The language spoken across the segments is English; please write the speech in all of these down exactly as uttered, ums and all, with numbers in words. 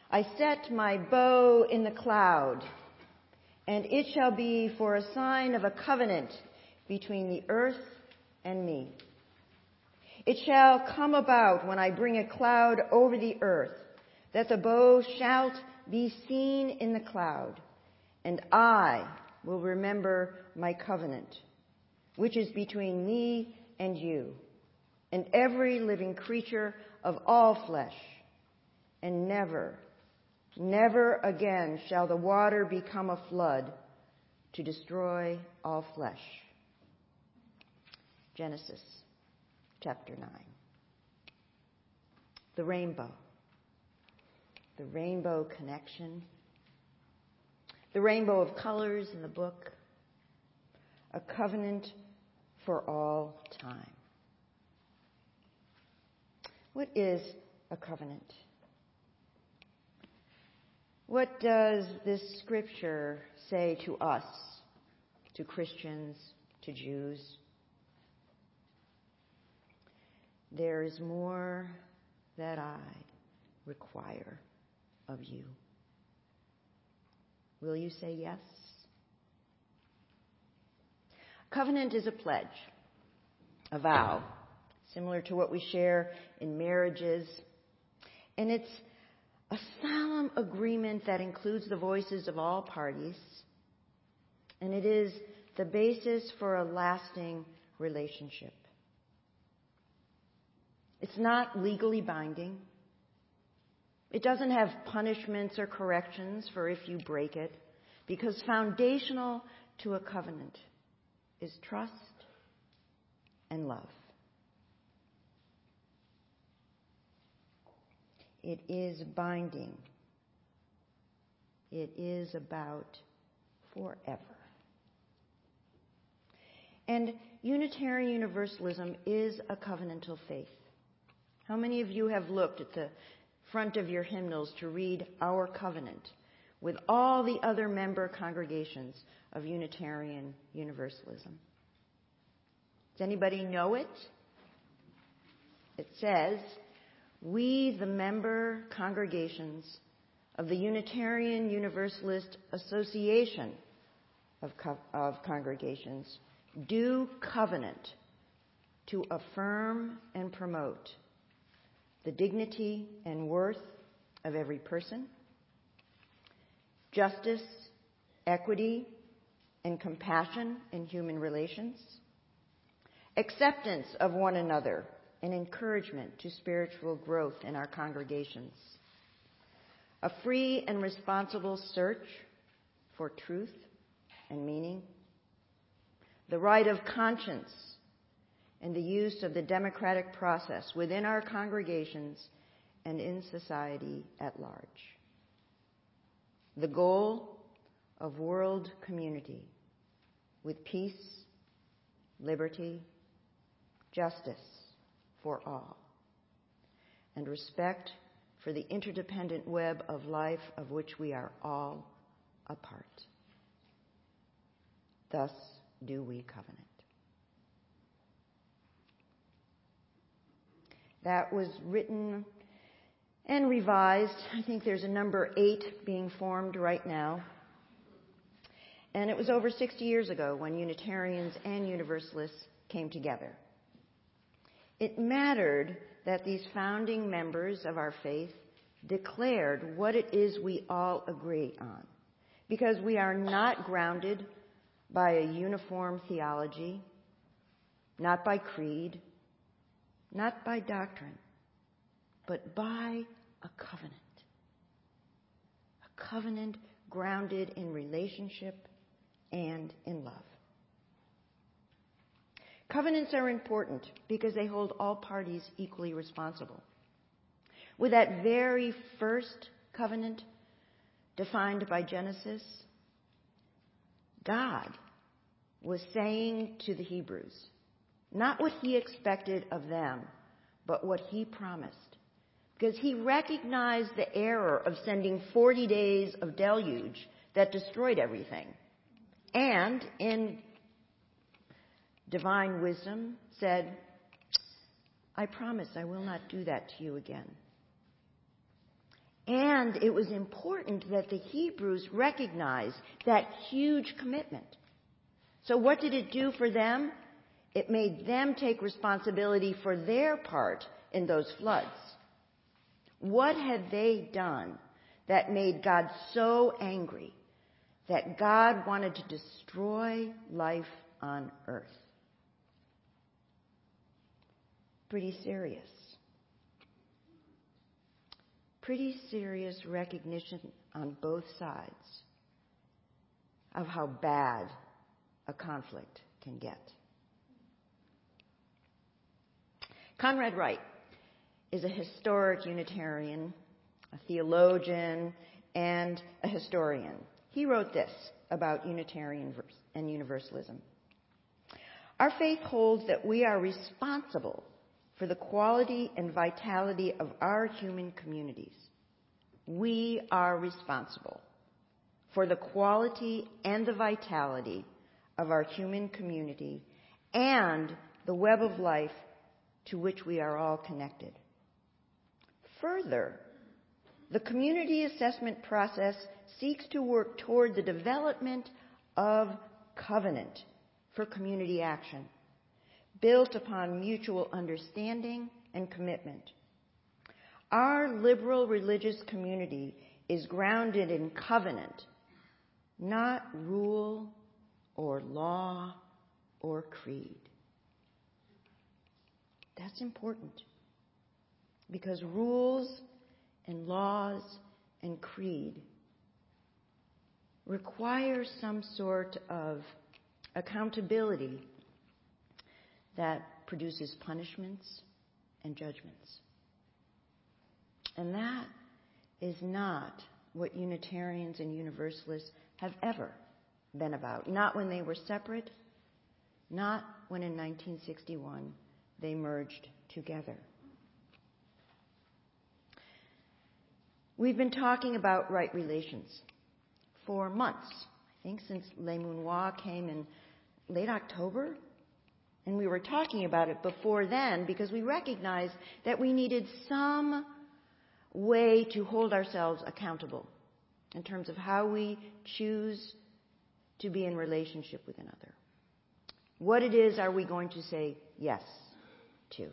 I set my bow in the cloud, and it shall be for a sign of a covenant between the earth and me. It shall come about when I bring a cloud over the earth, that the bow shall be seen in the cloud, and I will remember my covenant, which is between me and you, and every living creature of all flesh. And never, never again shall the water become a flood to destroy all flesh. Genesis chapter nine. The rainbow. The rainbow connection. The rainbow of colors in the book. A covenant for all time. What is a covenant? What does this scripture say to us, to Christians, to Jews? There is more that I require of you. Will you say yes? Covenant is a pledge, a vow, similar to what we share in marriages. And it's a solemn agreement that includes the voices of all parties. And it is the basis for a lasting relationship. It's not legally binding. It doesn't have punishments or corrections for if you break it, because foundational to a covenant is trust and love. It is binding. It is about forever. And Unitarian Universalism is a covenantal faith. How many of you have looked at the front of your hymnals to read Our Covenant with all the other member congregations of Unitarian Universalism? Does anybody know it? It says, "We, the member congregations of the Unitarian Universalist Association of, Co- of Congregations, do covenant to affirm and promote the dignity and worth of every person, justice, equity, and compassion in human relations, acceptance of one another, and encouragement to spiritual growth in our congregations, a free and responsible search for truth and meaning, the right of conscience, and the use of the democratic process within our congregations and in society at large. The goal of world community with peace, liberty, justice for all, and respect for the interdependent web of life of which we are all a part. Thus do we covenant." That was written and revised. I think there's a number eight being formed right now. And it was over sixty years ago when Unitarians and Universalists came together. It mattered that these founding members of our faith declared what it is we all agree on, because we are not grounded by a uniform theology, not by creed, not by doctrine, but by a covenant. A covenant grounded in relationship and in love. Covenants are important because they hold all parties equally responsible. With that very first covenant defined by Genesis, God was saying to the Hebrews, not what he expected of them, but what he promised. Because he recognized the error of sending forty days of deluge that destroyed everything. And in divine wisdom said, I promise I will not do that to you again. And And it was important that the Hebrews recognize that huge commitment. So what did it do for them? It made them take responsibility for their part in those floods. What had they done that made God so angry that God wanted to destroy life on earth? Pretty serious. Pretty serious recognition on both sides of how bad a conflict can get. Conrad Wright is a historic Unitarian, a theologian, and a historian. He wrote this about Unitarian and Universalism. Our faith holds that we are responsible for the quality and vitality of our human communities. We are responsible for the quality and the vitality of our human community and the web of life to which we are all connected. Further, the community assessment process seeks to work toward the development of covenant for community action, built upon mutual understanding and commitment. Our liberal religious community is grounded in covenant, not rule or law or creed. That's important, because rules and laws and creed require some sort of accountability that produces punishments and judgments. And that is not what Unitarians and Universalists have ever been about. Not when they were separate, not when in nineteen sixty-one they merged together. We've been talking about right relations for months, I think since Les Mounois came in late October. And we were talking about it before then because we recognized that we needed some way to hold ourselves accountable in terms of how we choose to be in relationship with another. What it is are we going to say yes to?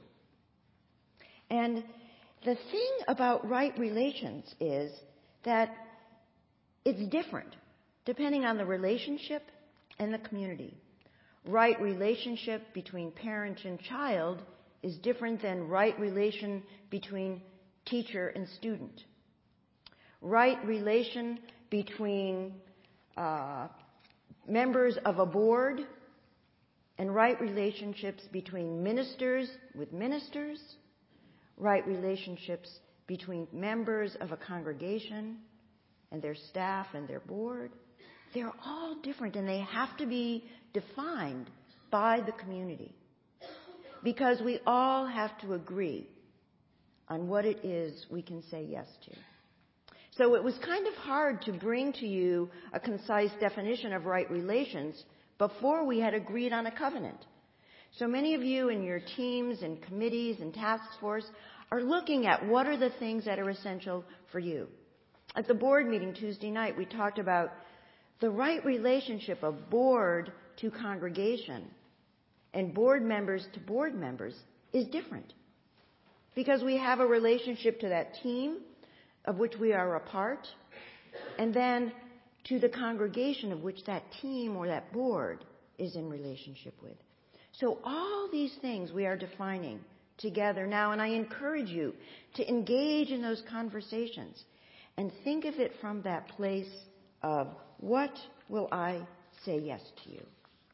And the thing about right relations is that it's different depending on the relationship and the community. Right relationship between parent and child is different than right relation between teacher and student. Right relation between uh, members of a board and right relationships between ministers with ministers, right relationships between members of a congregation and their staff and their board. They're all different, and they have to be defined by the community, because we all have to agree on what it is we can say yes to. So it was kind of hard to bring to you a concise definition of right relations before we had agreed on a covenant. So many of you in your teams and committees and task force are looking at what are the things that are essential for you. At the board meeting Tuesday night, we talked about the right relationship of board to congregation and board members to board members is different, because we have a relationship to that team of which we are a part, and then to the congregation of which that team or that board is in relationship with. So all these things we are defining together now, and I encourage you to engage in those conversations and think of it from that place of, what will I say yes to you?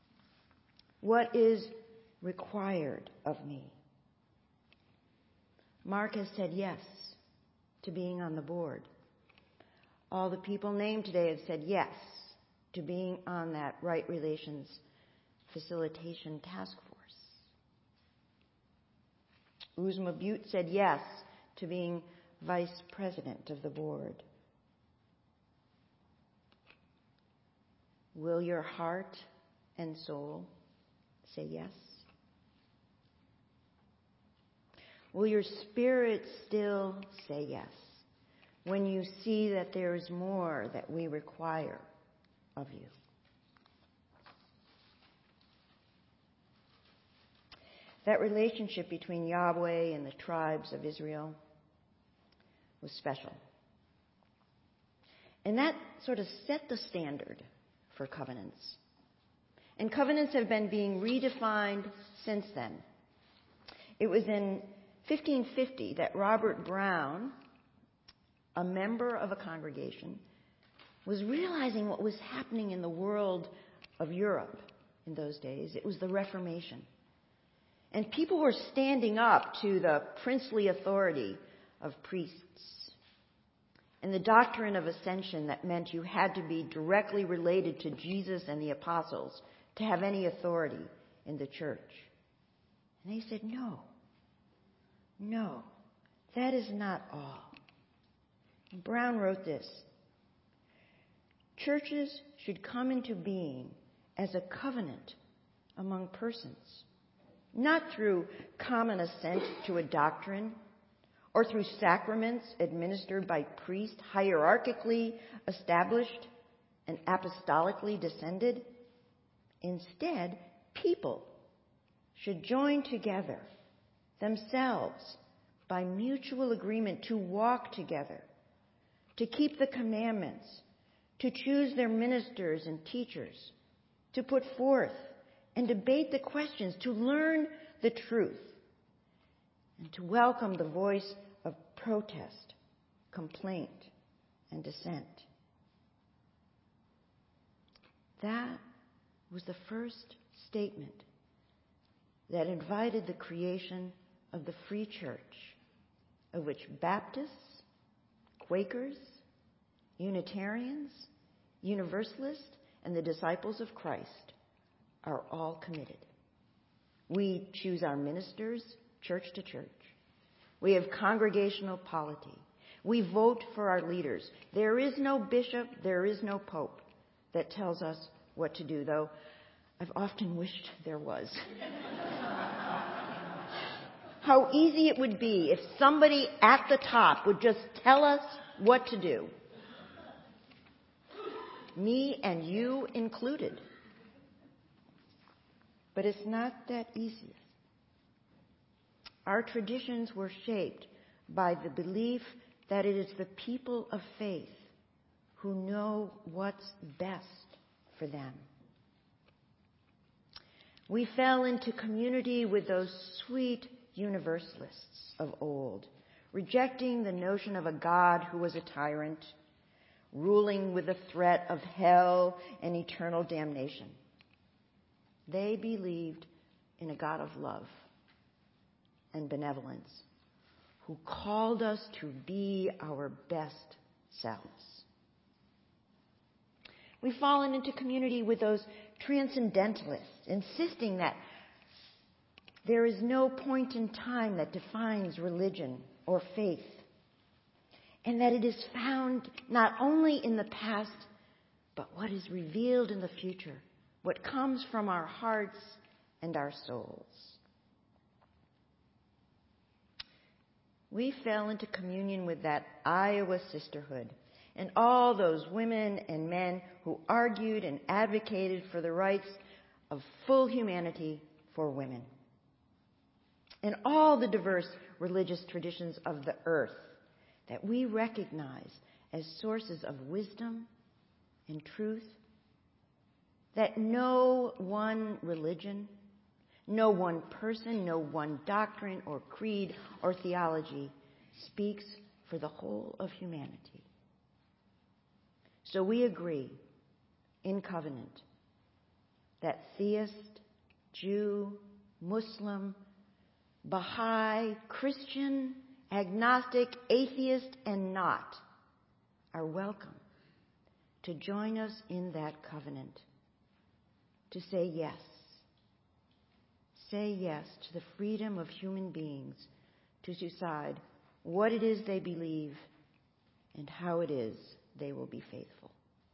What is required of me? Mark has said yes to being on the board. All the people named today have said yes to being on that Right Relations Facilitation Task Force. Uzma Butte said yes to being vice president of the board. Will your heart and soul say yes? Will your spirit still say yes when you see that there is more that we require of you. That relationship between Yahweh and the tribes of Israel was special. And that sort of set the standard for covenants. And covenants have been being redefined since then. It was in fifteen fifty that Robert Brown, a member of a congregation, was realizing what was happening in the world of Europe in those days. It was the Reformation. And people were standing up to the princely authority of priests and the doctrine of ascension that meant you had to be directly related to Jesus and the apostles to have any authority in the church. And they said, no, no, that is not all. And Brown wrote this: churches should come into being as a covenant among persons, not through common assent to a doctrine or through sacraments administered by priests hierarchically established and apostolically descended. Instead, people should join together themselves by mutual agreement to walk together, to keep the commandments, to choose their ministers and teachers, to put forth and debate the questions, to learn the truth, and to welcome the voice of protest, complaint, and dissent. That was the first statement that invited the creation of the free church, of which Baptists, Quakers, Unitarians, Universalists, and the disciples of Christ are all committed. We choose our ministers church to church. We have congregational polity. We vote for our leaders. There is no bishop, there is no pope that tells us what to do, though I've often wished there was. How easy it would be if somebody at the top would just tell us what to do. Me and you included. But it's not that easy. Our traditions were shaped by the belief that it is the people of faith who know what's best for them. We fell into community with those sweet Universalists of old, rejecting the notion of a God who was a tyrant, ruling with the threat of hell and eternal damnation. They believed in a God of love and benevolence who called us to be our best selves. We've fallen into community with those transcendentalists, insisting that there is no point in time that defines religion or faith, and that it is found not only in the past, but what is revealed in the future, what comes from our hearts and our souls. We fell into communion with that Iowa sisterhood and all those women and men who argued and advocated for the rights of full humanity for women, and all the diverse religious traditions of the earth that we recognize as sources of wisdom and truth, that no one religion, no one person, no one doctrine or creed or theology speaks for the whole of humanity. So we agree in covenant that theist, Jew, Muslim, Baha'i, Christian, agnostic, atheist, and not are welcome to join us in that covenant, to say yes. Say yes to the freedom of human beings to decide what it is they believe and how it is they will be faithful.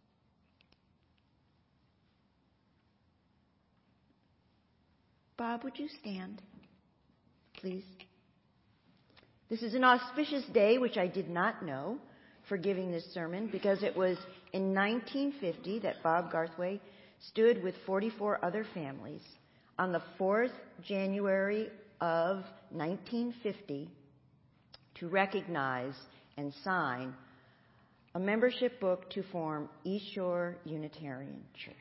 Bob, would you stand, please? This is an auspicious day, which I did not know, for giving this sermon because it was in nineteen fifty that Bob Garthwaite stood with forty-four other families on the fourth of January of nineteen fifty to recognize and sign a membership book to form East Shore Unitarian Church.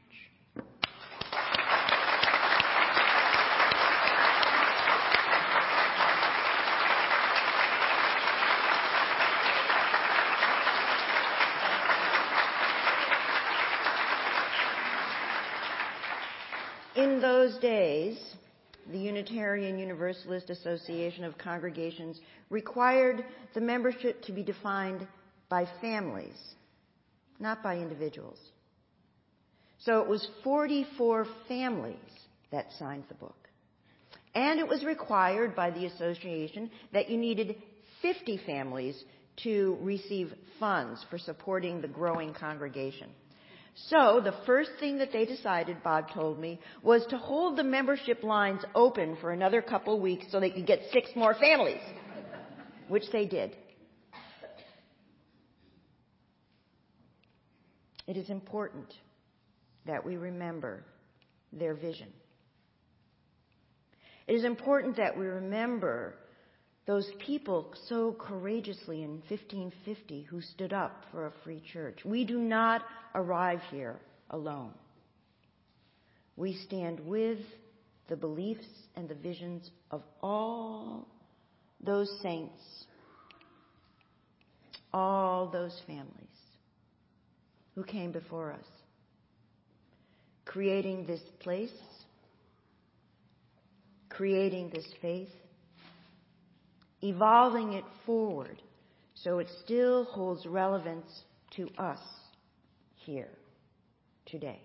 In those days, the Unitarian Universalist Association of Congregations required the membership to be defined by families, not by individuals. So it was forty-four families that signed the book. And it was required by the association that you needed fifty families to receive funds for supporting the growing congregation. So the first thing that they decided, Bob told me, was to hold the membership lines open for another couple weeks so they could get six more families, which they did. It is important that we remember their vision. It is important that we remember those people so courageously in fifteen fifty who stood up for a free church. We do not arrive here alone. We stand with the beliefs and the visions of all those saints, all those families who came before us, creating this place, creating this faith, evolving it forward so it still holds relevance to us here today.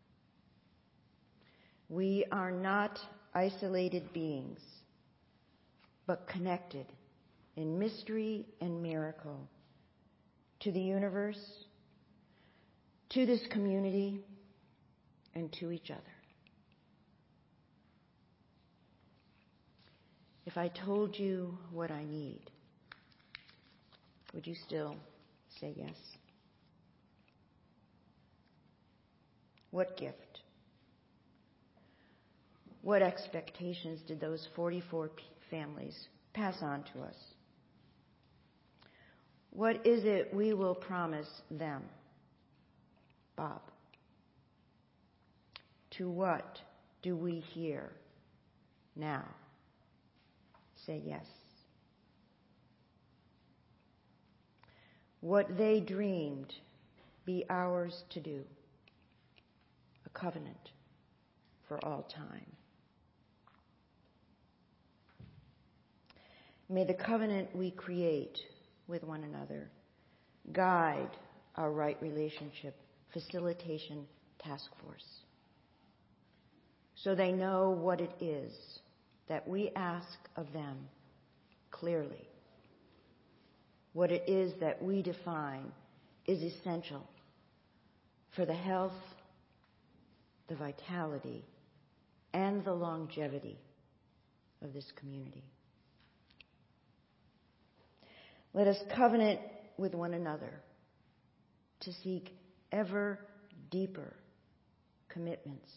We are not isolated beings, but connected in mystery and miracle to the universe, to this community, and to each other. If I told you what I need, would you still say yes? What gift? What expectations did those forty-four families pass on to us? What is it we will promise them? Bob, to what do we hear now? Say yes. What they dreamed be ours to do. A covenant for all time. May the covenant we create with one another guide our right relationship facilitation task force, so they know what it is that we ask of them clearly. What it is that we define is essential for the health, the vitality, and the longevity of this community. Let us covenant with one another to seek ever deeper commitments,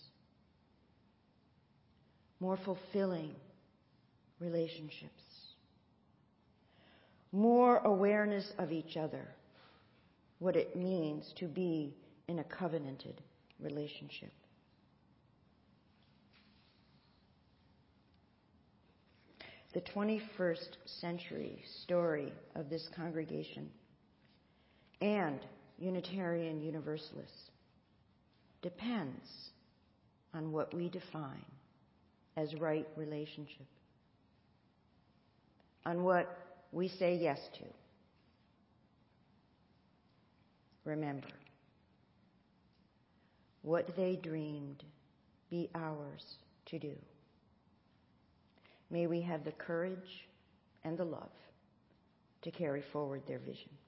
more fulfilling relationships, more awareness of each other, what it means to be in a covenanted relationship. The twenty-first century story of this congregation and Unitarian Universalists depends on what we define as right relationship, on what we say yes to. Remember, what they dreamed be ours to do. May we have the courage and the love to carry forward their vision.